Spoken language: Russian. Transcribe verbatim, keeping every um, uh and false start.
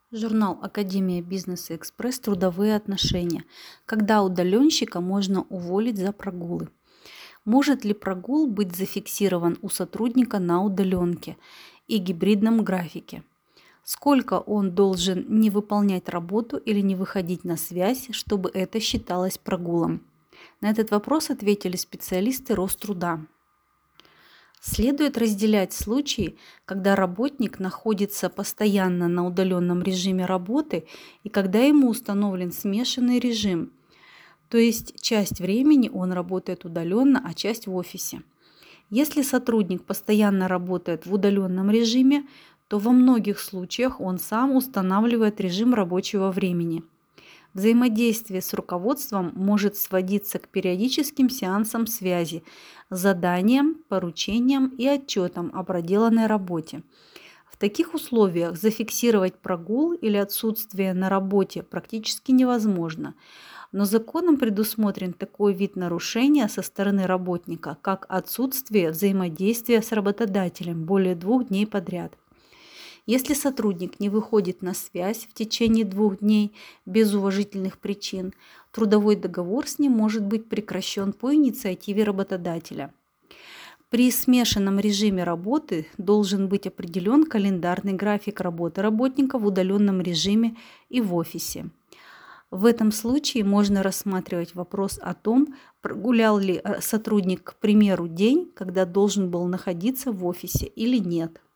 Журнал Академия бизнеса Экспресс. Трудовые отношения. Когда удаленщика можно уволить за прогулы? Может ли прогул быть зафиксирован у сотрудника на удаленке и гибридном графике? Сколько он должен не выполнять работу или не выходить на связь, чтобы это считалось прогулом? На этот вопрос ответили специалисты Роструда. Следует разделять случаи, когда работник находится постоянно на удаленном режиме работы и когда ему установлен смешанный режим, то есть часть времени он работает удаленно, а часть в офисе. Если сотрудник постоянно работает в удаленном режиме, то во многих случаях он сам устанавливает режим рабочего времени. Взаимодействие с руководством может сводиться к периодическим сеансам связи, заданиям, поручениям и отчетам о проделанной работе. В таких условиях зафиксировать прогул или отсутствие на работе практически невозможно, но законом предусмотрен такой вид нарушения со стороны работника, как отсутствие взаимодействия с работодателем более двух дней подряд. Если сотрудник не выходит на связь в течение двух дней без уважительных причин, трудовой договор с ним может быть прекращен по инициативе работодателя. При смешанном режиме работы должен быть определен календарный график работы работника в удаленном режиме и в офисе. В этом случае можно рассматривать вопрос о том, прогулял ли сотрудник, к примеру, день, когда должен был находиться в офисе или нет.